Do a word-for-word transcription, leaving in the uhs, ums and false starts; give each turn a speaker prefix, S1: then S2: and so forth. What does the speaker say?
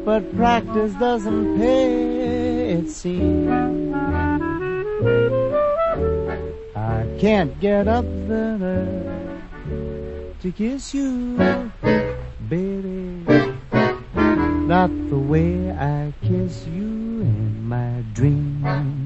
S1: but practice doesn't pay, it seems. I can't get up the nerve to kiss you, baby, not the way I kiss you in my dreams.